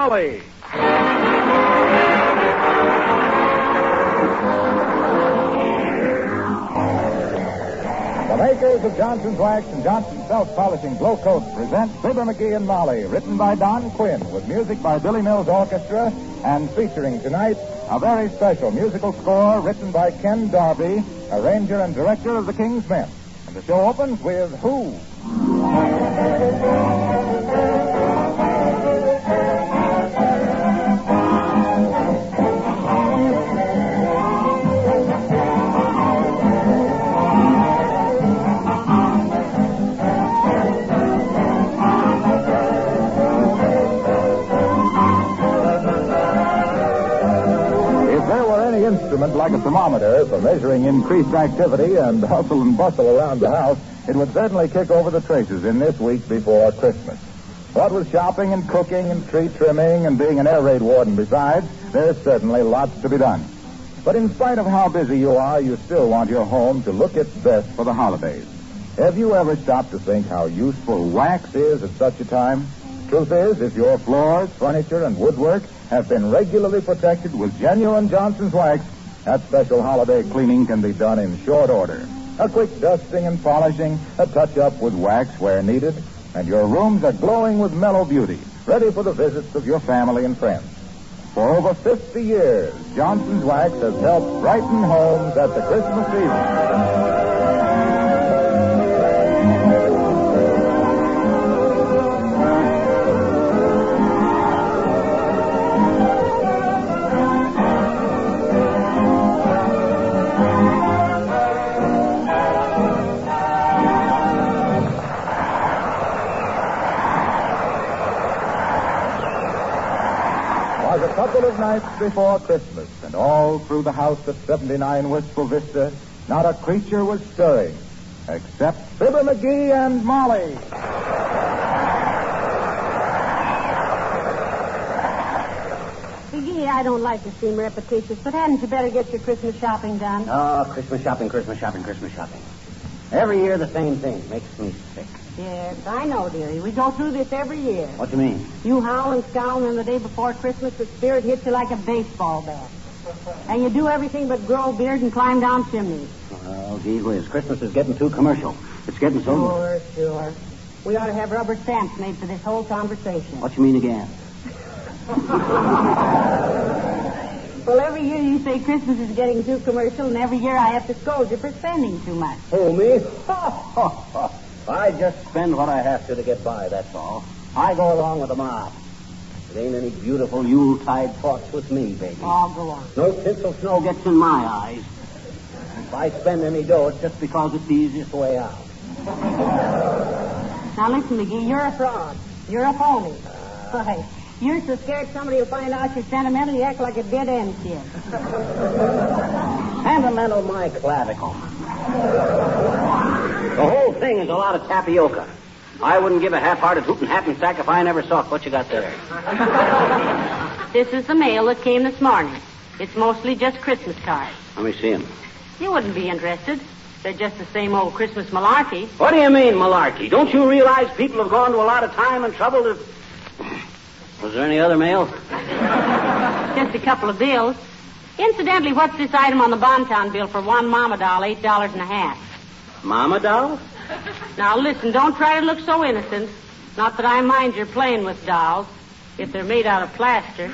Molly. The makers of Johnson's Wax and Johnson's Self-Polishing Glow Coat present Fibber McGee and Molly, written by Don Quinn, with music by Billy Mills Orchestra, and featuring tonight a very special musical score written by Ken Darby, arranger and director of the King's Men. And the show opens with Who? Instrument like a thermometer for measuring increased activity and hustle and bustle around the house, it would certainly kick over the traces in this week before Christmas. What with shopping and cooking and tree trimming and being an air raid warden besides, there's certainly lots to be done. But in spite of how busy you are, you still want your home to look its best for the holidays. Have you ever stopped to think how useful wax is at such a time? Truth is, if your floors, furniture, and woodwork have been regularly protected with genuine Johnson's Wax, that special holiday cleaning can be done in short order. A quick dusting and polishing, a touch-up with wax where needed, and your rooms are glowing with mellow beauty, ready for the visits of your family and friends. For over 50 years, Johnson's Wax has helped brighten homes at the Christmas season. A couple of nights before Christmas, and all through the house at 79 Wistful Vista, not a creature was stirring, except Fibber McGee and Molly. McGee, I don't like to seem repetitious, but hadn't you better get your Christmas shopping done? Oh, Christmas shopping. Every year the same thing. Makes me sick. Yes, I know, dearie. We go through this every year. What do you mean? You howl and scowl, and then the day before Christmas, the spirit hits you like a baseball bat. And you do everything but grow a beard and climb down chimneys. Oh, gee whiz. Christmas is getting too commercial. It's getting so... Sure. We ought to have rubber stamps made for this whole conversation. What you mean again? Well, every year you say Christmas is getting too commercial, and every year I have to scold you for spending too much. Oh, me? I just spend what I have to get by, that's all. I go along with the mob. It ain't any beautiful Yuletide thoughts with me, baby. Oh, go on. No tinsel snow gets in my eyes. If I spend any dough, it's just because it's the easiest way out. Now, listen, McGee, you're a fraud. You're a phony. Why, you're so scared somebody will find out you're sentimental, you act like a dead-end kid. Sentimental my clavicle. The whole thing is a lot of tapioca. I wouldn't give a half-hearted hootin' hattin' sack if I never saw it. What you got there? This is the mail that came this morning. It's mostly just Christmas cards. Let me see them. You wouldn't be interested. They're just the same old Christmas malarkey. What do you mean, malarkey? Don't you realize people have gone to a lot of time and trouble to... Was there any other mail? Just a couple of bills. Incidentally, what's this item on the Bontown bill for one mama doll, $8.50? Mama doll? Now, listen, don't try to look so innocent. Not that I mind your playing with dolls, if they're made out of plaster.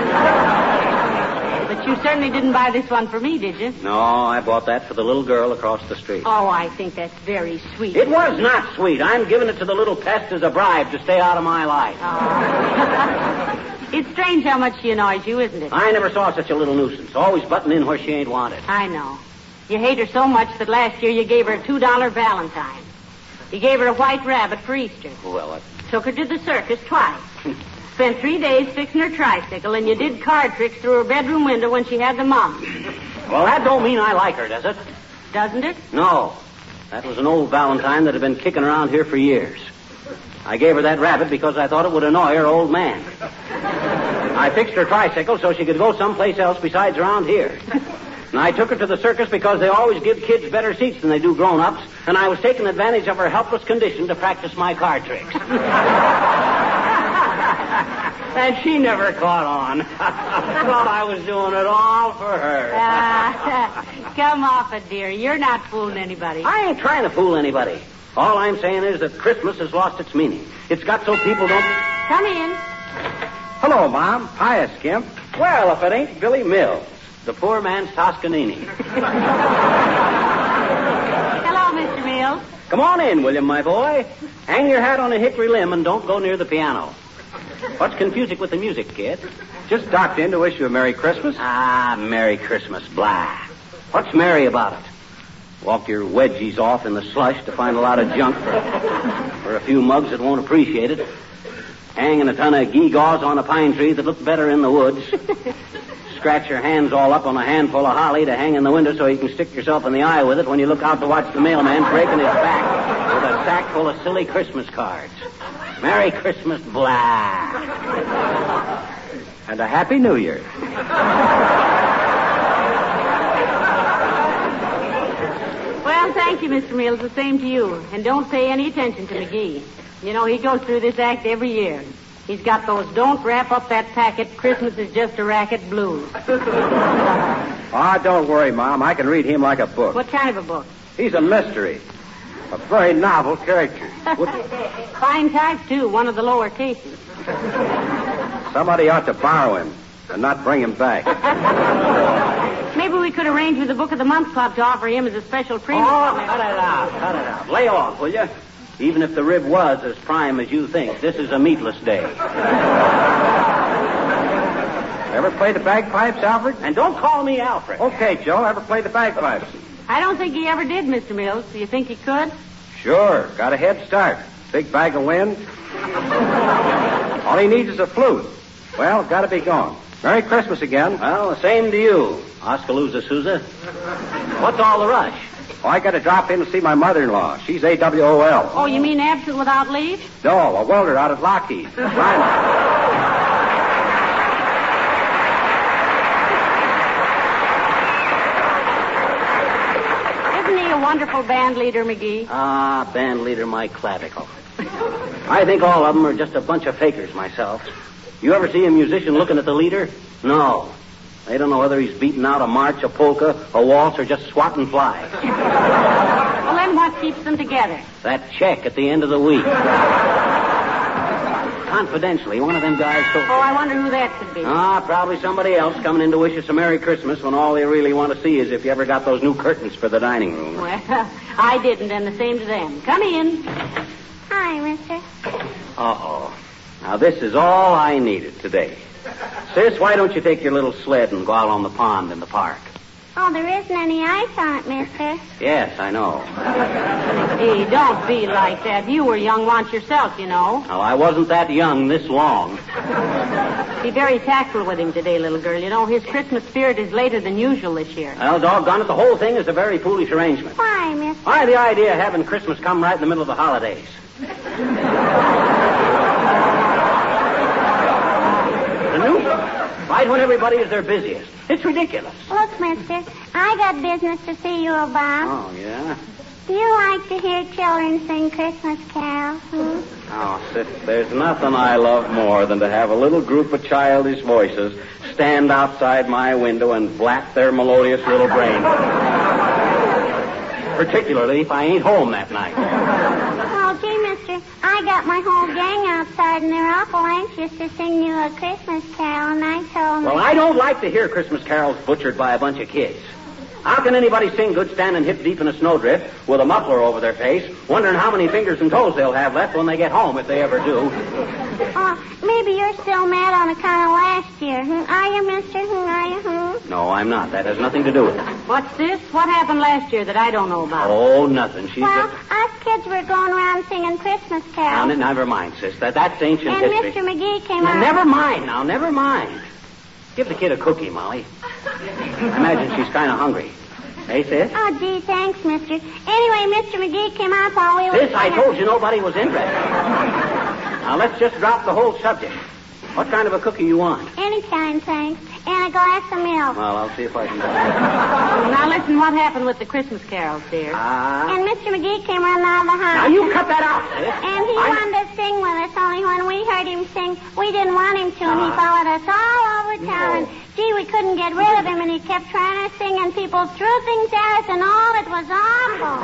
But you certainly didn't buy this one for me, did you? No, I bought that for the little girl across the street. Oh, I think that's very sweet. It was not sweet. I'm giving it to the little pest as a bribe to stay out of my life. Oh. It's strange how much she annoys you, isn't it? I never saw such a little nuisance. Always butting in where she ain't wanted. I know. You hate her so much that last year you gave her a $2 Valentine. You gave her a white rabbit for Easter. Well, I... Took her to the circus twice. Spent 3 days fixing her tricycle, and you did card tricks through her bedroom window when she had the mumps. Well, that don't mean I like her, does it? Doesn't it? No. That was an old Valentine that had been kicking around here for years. I gave her that rabbit because I thought it would annoy her old man. I fixed her tricycle so she could go someplace else besides around here. And I took her to the circus because they always give kids better seats than they do grown-ups, and I was taking advantage of her helpless condition to practice my card tricks. And she never caught on. Thought I was doing it all for her. Come off it, dear. You're not fooling anybody. I ain't trying to fool anybody. All I'm saying is that Christmas has lost its meaning. It's got so people don't... Come in. Hello, Mom. Hiya, Skimp. Well, if it ain't Billy Mills, the poor man's Toscanini. Hello, Mr. Mills. Come on in, William, my boy. Hang your hat on a hickory limb and don't go near the piano. What's confusing with the music, kid? Just stopped in to wish you a Merry Christmas. Ah, Merry Christmas, blah. What's merry about it? Walk your wedgies off in the slush to find a lot of junk for a few mugs that won't appreciate it. Hanging a ton of gewgaws on a pine tree that look better in the woods. Scratch your hands all up on a handful of holly to hang in the window so you can stick yourself in the eye with it when you look out to watch the mailman breaking his back with a sack full of silly Christmas cards. Merry Christmas, blah. And a Happy New Year. Well, thank you, Mr. Mills. The same to you. And don't pay any attention to McGee. You know, he goes through this act every year. He's got those don't wrap up that packet, Christmas is just a racket blues. Don't worry, Mom. I can read him like a book. What kind of a book? He's a mystery. A very novel character. Fine type, too. One of the lower cases. Somebody ought to borrow him and not bring him back. Maybe we could arrange with the Book of the Month Club to offer him as a special premium. Oh, cut it out. Lay off, will you? Even if the rib was as prime as you think, this is a meatless day. Ever play the bagpipes, Alfred? And don't call me Alfred. Okay, Joe. Ever play the bagpipes? I don't think he ever did, Mr. Mills. Do you think he could? Sure. Got a head start. Big bag of wind. All he needs is a flute. Well, gotta be gone. Merry Christmas again. Well, the same to you, Oskaloosa Sousa. What's all the rush? Oh, I gotta drop in to see my mother-in-law. She's AWOL. Oh, you mean absent without leave? No, a welder out at Lockheed. Isn't he a wonderful band leader, McGee? Ah, band leader Mike Clavicle. I think all of them are just a bunch of fakers myself. You ever see a musician looking at the leader? No. They don't know whether he's beating out a march, a polka, a waltz, or just swatting flies. Well, then what keeps them together? That check at the end of the week. Confidentially, one of them guys told me. Oh, I wonder who that could be. Probably somebody else coming in to wish us a Merry Christmas when all they really want to see is if you ever got those new curtains for the dining room. Well, I didn't, and the same to them. Come in. Hi, mister. Uh-oh. Now, this is all I needed today. Sis, why don't you take your little sled and go out on the pond in the park? Oh, there isn't any ice on it, mister. Yes, I know. Hey, don't be like that. You were young once yourself, you know. Well, I wasn't that young this long. Be very tactful with him today, little girl. You know, his Christmas spirit is later than usual this year. Well, doggone it, the whole thing is a very foolish arrangement. Why, mister? Why, the idea of having Christmas come right in the middle of the holidays. Right when everybody is their busiest. It's ridiculous. Look, mister, I got business to see you about. Oh, yeah? Do you like to hear children sing Christmas carols? Oh, sis, there's nothing I love more than to have a little group of childish voices stand outside my window and blast their melodious little brains. Particularly if I ain't home that night. Oh, gee, mister, I got my whole gang outside, and they're awful anxious to sing you a Christmas carol, and I told them... Well, I don't like to hear Christmas carols butchered by a bunch of kids. How can anybody sing good standing hip deep in a snowdrift with a muffler over their face, wondering how many fingers and toes they'll have left when they get home, if they ever do? Oh, maybe you're still mad on account of last year. Are you, mister? Are you? No, I'm not. That has nothing to do with it. What's this? What happened last year that I don't know about? Oh, nothing. She's Well, us kids were going around singing Christmas carols. Now, never mind, sis. That's ancient And history. Mr. McGee came Now, out. never mind now. Never mind. Give the kid a cookie, Molly. I imagine she's kind of hungry. Hey, sis? Oh, gee, thanks, mister. Anyway, Mr. McGee came out while we were Sis, I singing. told you nobody was interested. Now, let's just drop the whole subject. What kind of a cookie you want? Any kind, thanks. And a glass of milk. Well, I'll see if I can do it. Now listen, what happened with the Christmas carols, dear? And Mr. McGee came running out of the house. Now, you cut that out, sis. And he wanted to sing with us, only when we heard him sing, we didn't want him to, and he followed us all over town. And, gee, we couldn't get rid of him, and he kept trying to sing, and people threw things at us, and all it was awful.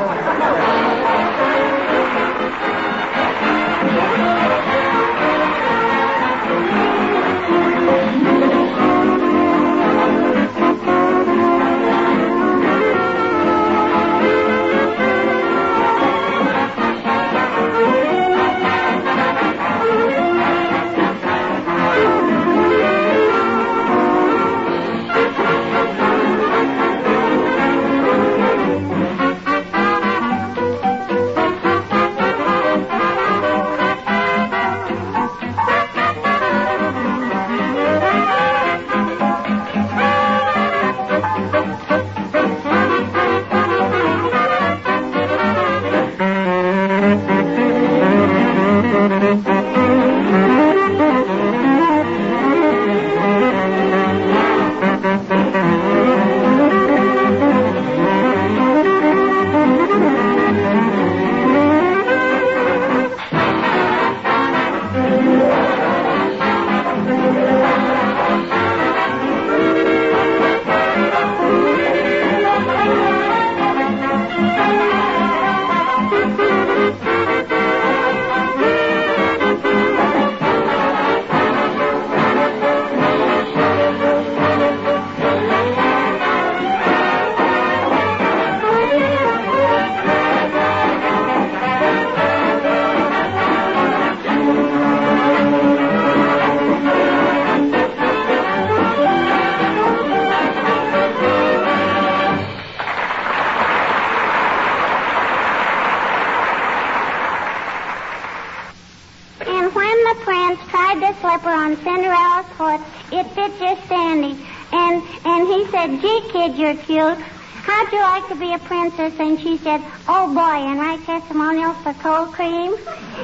On Cinderella's foot, it fit just Sandy. And he said, gee, kid, you're cute. How'd you like to be a princess? And she said, oh, boy, and write testimonials for cold cream.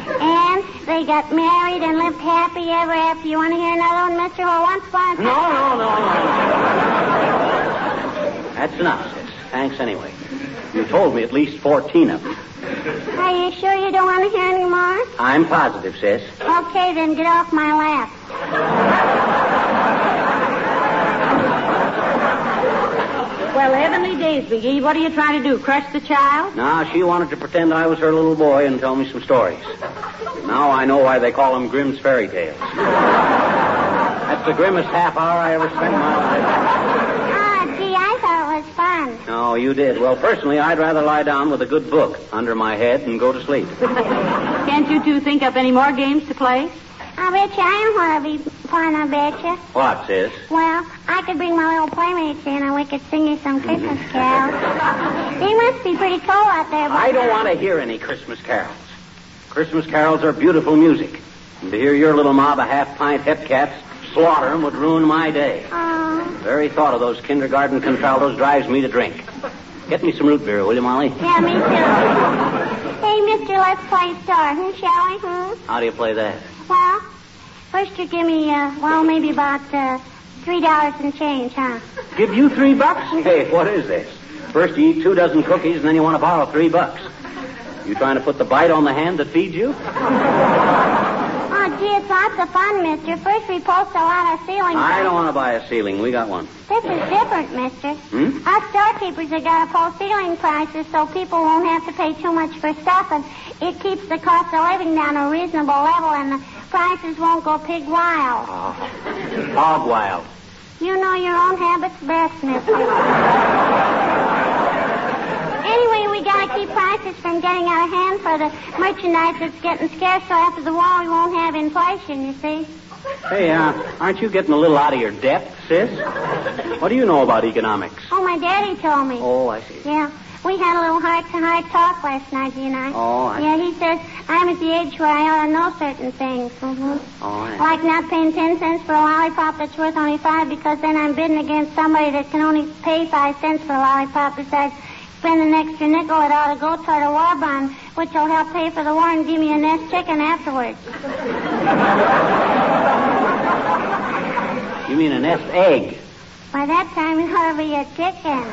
And they got married and lived happy ever after. You want to hear another one, Mr. Well, once upon a time... No. That's enough, sis. Thanks anyway. You told me at least 14 of them. Are you sure you don't want to hear any more? I'm positive, sis. Okay, then get off my lap. Well, heavenly days, McGee. What are you trying to do, crush the child? No, she wanted to pretend I was her little boy and tell me some stories. Now I know why they call them Grimm's fairy tales. That's the grimmest half hour I ever spent in my life. Gee, I thought it was fun. Oh, you did. Well, personally, I'd rather lie down with a good book under my head and go to sleep. Can't you two think up any more games to play? I bet you I want to be fun, I bet you. What, sis? Well, I could bring my little playmates in and we could sing you some Christmas carols. They must be pretty cool out there. I don't want to hear any Christmas carols. Christmas carols are beautiful music. And to hear your little mob of half-pint hepcats slaughter them would ruin my day. Oh. The very thought of those kindergarten contraltos drives me to drink. Get me some root beer, will you, Molly? Yeah, me too. Hey, mister, let's play star, shall we? How do you play that? Well, first you give me, maybe about $3 and change, huh? Give you $3? Hey, what is this? First you eat 2 dozen cookies, and then you want to borrow $3. You trying to put the bite on the hand that feeds you? Oh, gee, it's lots of fun, mister. First we post a lot of ceiling prices. I don't want to buy a ceiling. We got one. This is different, mister. Us storekeepers have got to post ceiling prices so people won't have to pay too much for stuff, and it keeps the cost of living down a reasonable level, and the prices won't go pig wild. Oh, hog wild. You know your own habits best, mister. Anyway, we got to keep prices from getting out of hand for the merchandise that's getting scarce, so after the war we won't have inflation, you see. Hey, aren't you getting a little out of your depth, sis? What do you know about economics? Oh, my daddy told me. Oh, I see. Yeah. We had a little heart-to-heart talk last night, he and I. Oh, Yeah, he says I'm at the age where I ought to know certain things. Oh, yeah. Like not paying 10 cents for a lollipop that's worth only 5 because then I'm bidding against somebody that can only pay 5 cents for a lollipop. Besides, spend an extra nickel, it ought to go toward a war bond, which will help pay for the war and give me a nest chicken afterwards. mean a nest egg. By that time, it ought to be a chicken.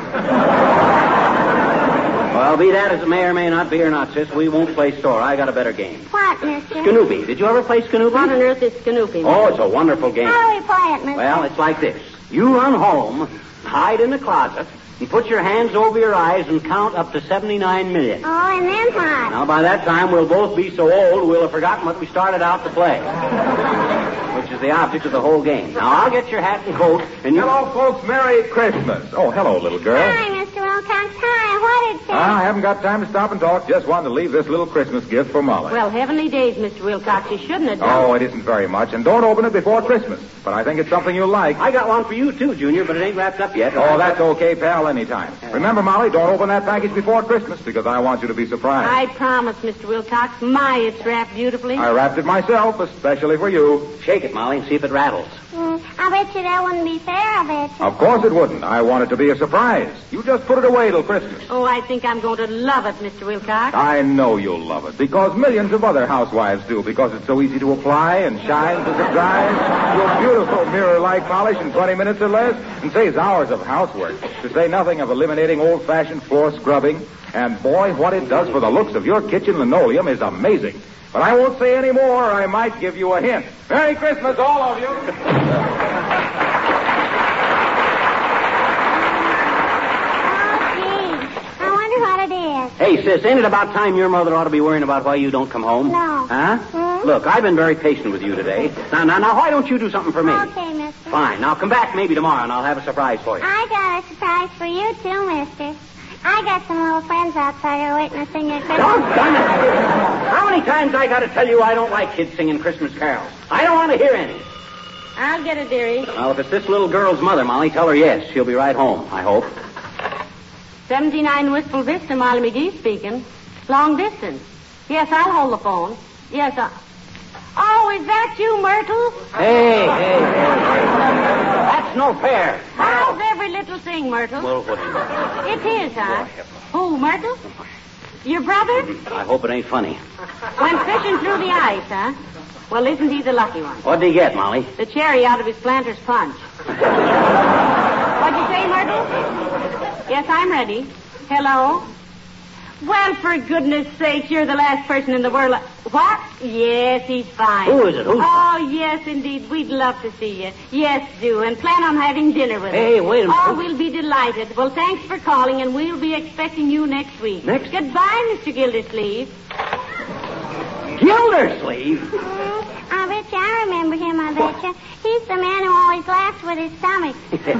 Well, be that as it may or may not be or not, sis, we won't play store. I got a better game. What, mister? Scoonooby. Did you ever play Scoonooby? What on earth is Scoonooby? Oh, it's a wonderful game. How do we play it, mister? Well, it's like this. You run home, hide in the closet, and put your hands over your eyes and count up to 79 million. Oh, and then what? Now, by that time, we'll both be so old we'll have forgotten what we started out to play, which is the object of the whole game. Now, I'll get your hat and coat, and you... Hello, folks. Merry Christmas. Oh, hello, little girl. Hi, Mr. Wilcox. Hi, what did you... I haven't got time to stop and talk. Just wanted to leave this little Christmas gift for Molly. Well, heavenly days, Mr. Wilcox. You shouldn't have done. Oh, it isn't very much. And don't open it before Christmas. But I think it's something you'll like. I got one for you, too, Junior, but it ain't wrapped up yet. Oh, that's okay, pal, anytime. Remember, Molly, don't open that package before Christmas because I want you to be surprised. I promise, Mr. Wilcox. My, it's wrapped beautifully. I wrapped it myself, especially for you. Shake it, Molly, and see if it rattles. I bet you that wouldn't be fair, I bet you. Of course it wouldn't. I want it to be a surprise. You just put it away till Christmas. Oh, I think I'm going to love it, Mr. Wilcox. I know you'll love it because millions of other housewives do because it's so easy to apply and shines as it dries. Your beautiful mirror-like polish in 20 minutes or less and saves hours of housework, to say nothing of eliminating old-fashioned floor scrubbing. And boy, what it does for the looks of your kitchen linoleum is amazing. But I won't say any more. I might give you a hint. Merry Christmas, all of you. Oh, gee. I wonder what it is. Hey, sis, ain't it about time your mother ought to be worrying about why you don't come home? No. Huh? Look, I've been very patient with you today. Now, why don't you do something for me? Okay, mister. Fine. Now, come back maybe tomorrow, and I'll have a surprise for you. I got a surprise for you, too, mister. I got some little friends outside here waiting to sing your Christmas. Doggone it. How many times I got to tell you I don't like kids singing Christmas carols? I don't want to hear any. I'll get it, dearie. Well, if it's this little girl's mother, Molly, tell her yes. She'll be right home, I hope. 79 Wistful Vista, Molly McGee speaking. Long distance. Yes, I'll hold the phone. Yes, Oh, is that you, Myrtle? Hey. That's no fair. How's every little thing, Myrtle? Well, what is it? It is, huh? Who, Myrtle? Your brother? I hope it ain't funny. Went fishing through the ice, huh? Well, isn't he the lucky one? What'd he get, Molly? The cherry out of his planter's punch. What'd you say, Myrtle? Yes, I'm ready. Hello? Well, for goodness sake, you're the last person in the world. What? Yes, he's fine. Who is it? Who's Oh, yes, indeed. We'd love to see you. Yes, do. And plan on having dinner with us. Hey, wait a minute. Oh, we'll be delighted. Well, thanks for calling, and we'll be expecting you next week. Goodbye, Mr. Gildersleeve. Gildersleeve? I bet you I remember him, I bet you. He's the man who always laughs with his stomach.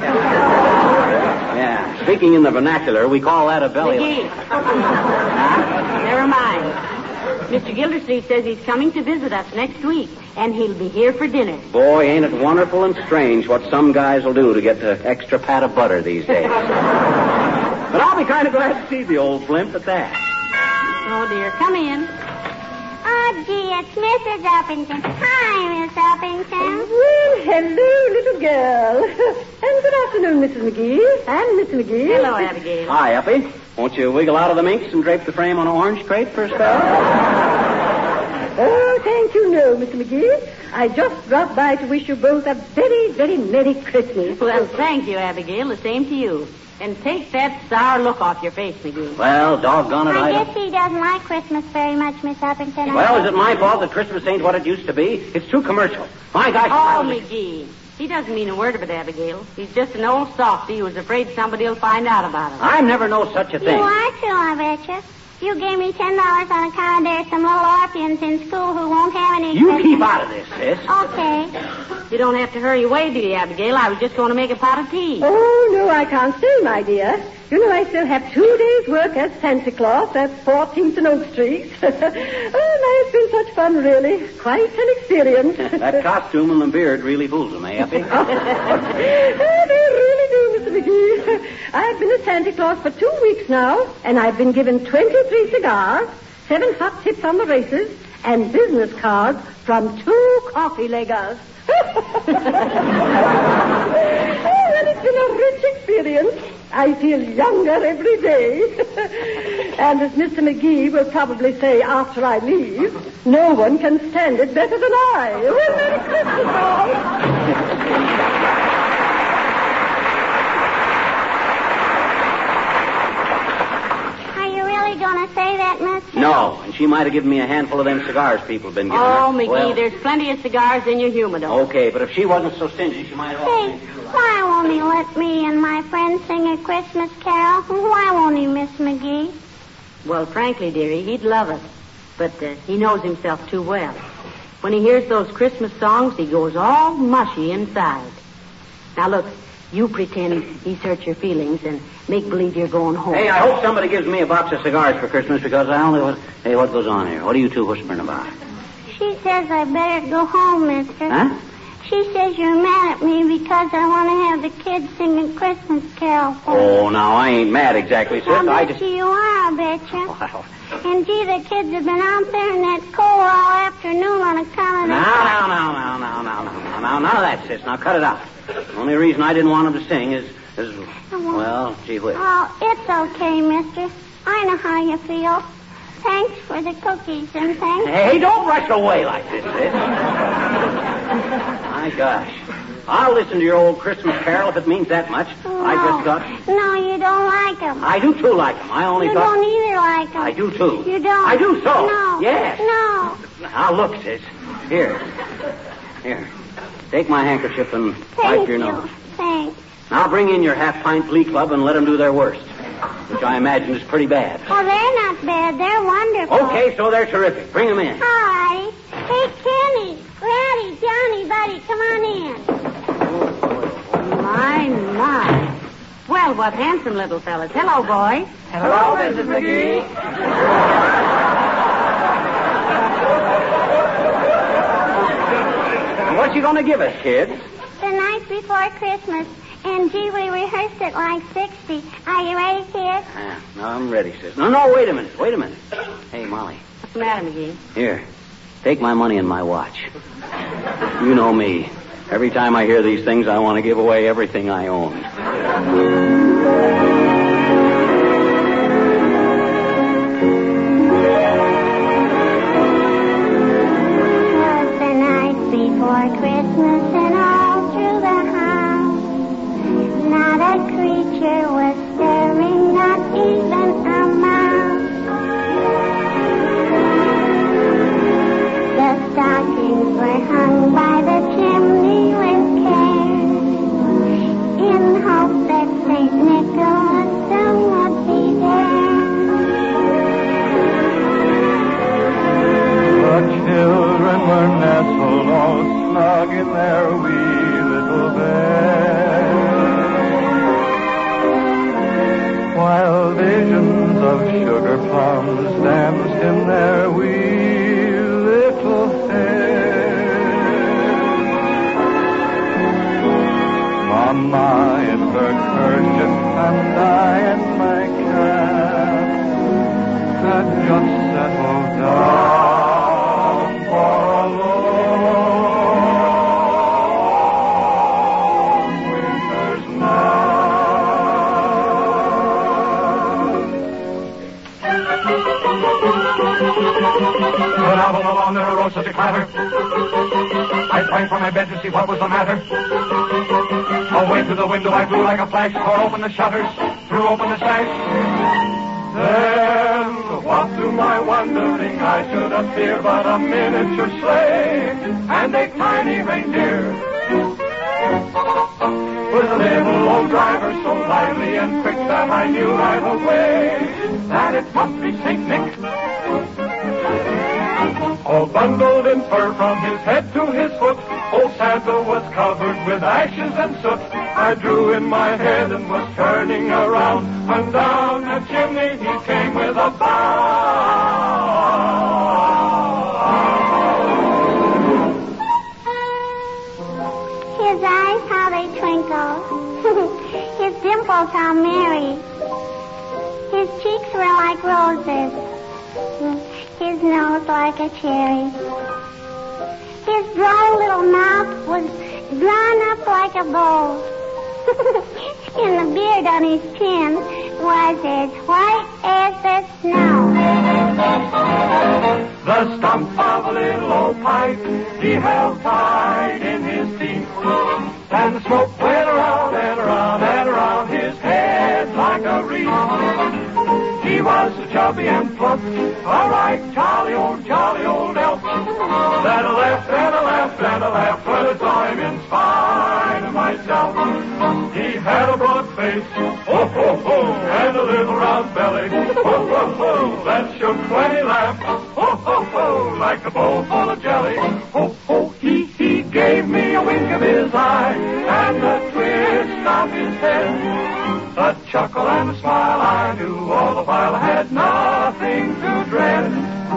Yeah. Speaking in the vernacular, we call that a belly laugh. McGee. Never mind. Mr. Gildersleeve says he's coming to visit us next week, and he'll be here for dinner. Boy, ain't it wonderful and strange what some guys will do to get the extra pat of butter these days. But I'll be kind of glad to see the old blimp at that. Oh, dear. Come in. Oh, gee, it's Mrs. Uppington. Hi, Miss Uppington. Well, hello, little girl. And good afternoon, Mrs. McGee. And Miss McGee. Hello, Abigail. Hi, Uppy. Won't you wiggle out of the minx and drape the frame on an orange crate for a spell? Oh, thank you, no, Mr. McGee. I just dropped by to wish you both a very, very Merry Christmas. Well, thank you, Abigail. The same to you. And take that sour look off your face, McGee. Well, doggone it, I guess he doesn't like Christmas very much, Miss Uppington. Well, is it my fault that Christmas ain't what it used to be? It's too commercial. My gosh. Oh, McGee. He doesn't mean a word of it, Abigail. He's just an old softy who's afraid somebody will find out about it. I never know such a thing. You are too, I bet you. You gave me $10 on account there's some little orphans in school who won't have any You Christmas. keep out of this, sis. Okay. You don't have to hurry away, do you, Abigail? I was just going to make a pot of tea. Oh, no, I can't stay, my dear. You know, I still have 2 days' work as Santa Claus at 14th and Oak Street. Oh, now, it's been such fun, really. Quite an experience. That costume and the beard really fools him, eh, Uppy? Oh, they really do, Mr. McGee. I've been a Santa Claus for 2 weeks now, and I've been given 23 cigars, 7 hot tips on the races, and business cards from 2 coffee leggers. Oh, well, it's been a rich experience. I feel younger every day. And as Mr. McGee will probably say after I leave, no one can stand it better than I. Well, Merry Christmas, all. she might have given me a handful of them cigars people have been giving her. Oh, McGee, Well, there's plenty of cigars in your humidor. okay, but if she wasn't so stingy, she might have Say, offered me. why won't he let me and my friends sing a Christmas carol? Why won't he, Miss McGee? Well, frankly, dearie, he'd love it. But he knows himself too well. When he hears those Christmas songs, he goes all mushy inside. Now, look, you pretend he's hurt your feelings and make believe you're going home. Hey, I hope somebody gives me a box of cigars for Christmas because I only... Hey, what goes on here? What are you two whispering about? She says I better go home, mister. Huh? She says you're mad at me because I want to have the kids sing a Christmas carol for me. Oh, now, I ain't mad exactly, sis. I I bet just... you are, I bet you. Wow. And gee, the kids have been out there in that cold all afternoon on account of Now, that's sis. Now, cut it out. The only reason I didn't want him to sing is well, gee whiz. Oh, it's okay, mister. I know how you feel. Thanks for the cookies and thanks. Hey, don't rush away like this, sis. My gosh. I'll listen to your old Christmas carol if it means that much. No. I just thought... No, you don't like them. I do, too, like them. I only You thought... don't either like them. I do, too. You don't. I do, so. No. Yes. No. Now, look, sis. Here. Take my handkerchief and Thank wipe your you. nose. Thanks. Now bring in your half-pint glee club and let them do their worst, which I imagine is pretty bad. Oh, they're not bad. They're wonderful. Okay, so they're terrific. Bring them in. All righty. Hey, Kenny, Ratty, Johnny, Buddy, come on in. My. Well, what handsome little fellas. Hello, boys. Hello, Mrs. McGee. What you gonna give us, kids? The night before Christmas. And, gee, we rehearsed it like 60. Are you ready, kids? No, I'm ready, sis. No, wait a minute. Hey, Molly. What's the matter, McGee? Here. Take my money and my watch. You know me. Every time I hear these things, I want to give away everything I own. Christmas and all through the house, not a creature was stirring, not even a mouse. The stockings were hung by the chimney with care, in hope that St. Nicholas soon would be there. The children were nestled all snug in their wee little bed, while visions of sugar plums danced in their wee little heads. Mama in her kerchief and I in my cap had just settled down for a long winter's nap. When out on the lawn there arose such a clatter, I sprang from my bed to see what was the matter. Away to the window I flew like a flash, tore open the shutters, threw open the sash. Then, what to my wondering I should appear but a miniature sleigh and a tiny reindeer, with a little old driver so lively and quick that I knew right away that it must be St. Nick. All bundled in fur from his head to his foot, old Santa was covered with ashes and soot. I drew in my head and was turning around, and down the chimney he came with a bow. His eyes, how they twinkle. His dimples, how merry. His cheeks were like roses. His nose like a cherry. His dry little mouth was drawn up like a bow. And the beard on his chin was as white as the snow. The stump of a little old pipe he held tight in his teeth, and the smoke went around and around and around his head like a wreath. He was so chubby and plump, a right jolly old elf. Then I laughed and I laughed and I laughed when I saw him in spite of myself. He had a broad face, ho, ho, ho, and a little round belly, ho, ho, ho, that shook when he laughed, ho, ho, ho, like a bowl full of jelly. Ho, ho, he gave me a wink of his eye and a twist of his head. A chuckle and a smile I knew all the while I had nothing to dread.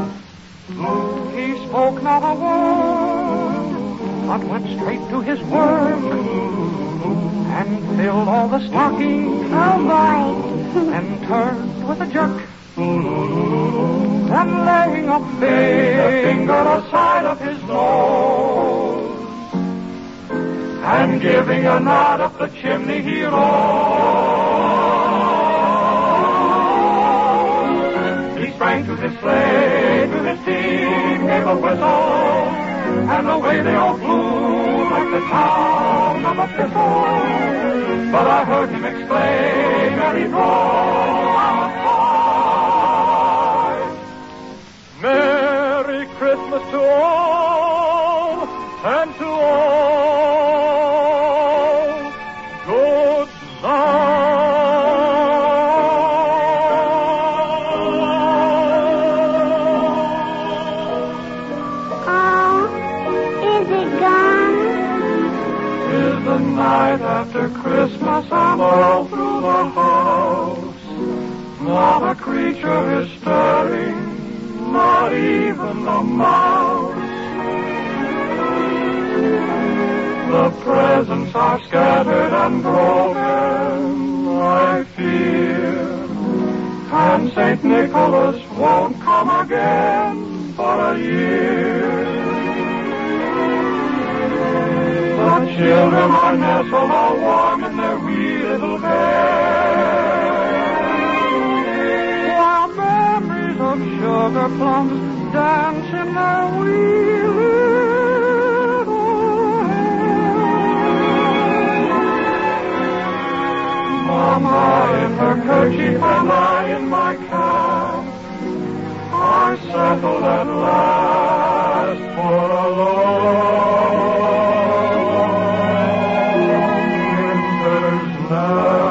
He spoke not a word, but went straight to his work and filled all the stockings. Oh, boy. And turned with a jerk. And laying a finger aside of his nose and giving a nod up the chimney he rose. He sprang to his sleigh, to his team, gave a whistle, and away they all flew like the sound of a pistol. But I heard him exclaim, and he drove out. Merry Christmas to all, and to all, good night. Oh, is it gone? 'Tis the night after Christmas, and all through the house, not a creature is stirring, not even a mouse. The presents are scattered and broken, I fear, and St. Nicholas won't come again for a year. The children are nestled all warm in their wee little beds, while memories of sugar plums dance in their wee little heads. Mama in her kerchief and I in my cap are settled at last for a long winter's night.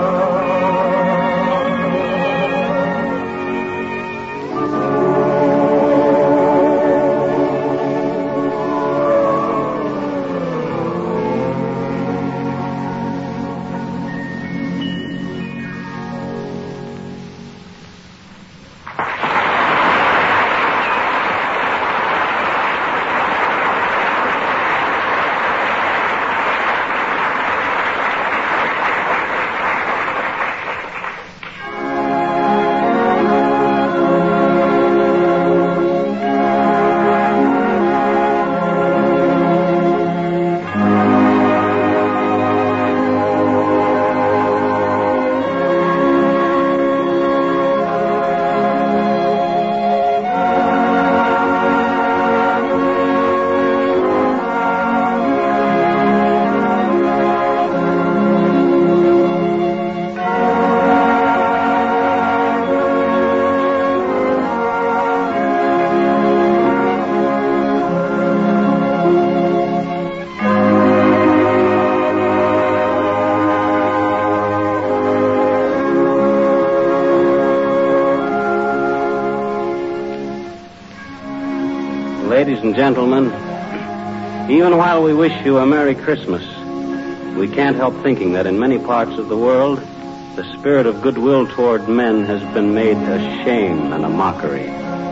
Ladies and gentlemen, even while we wish you a Merry Christmas, we can't help thinking that in many parts of the world, the spirit of goodwill toward men has been made a shame and a mockery.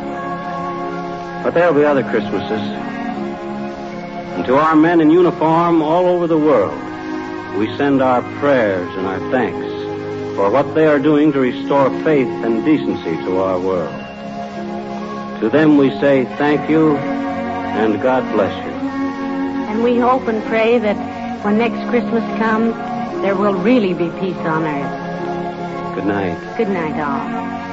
But there'll be other Christmases. And to our men in uniform all over the world, we send our prayers and our thanks for what they are doing to restore faith and decency to our world. To them we say thank you and God bless you. And we hope and pray that when next Christmas comes, there will really be peace on earth. Good night. Good night, all.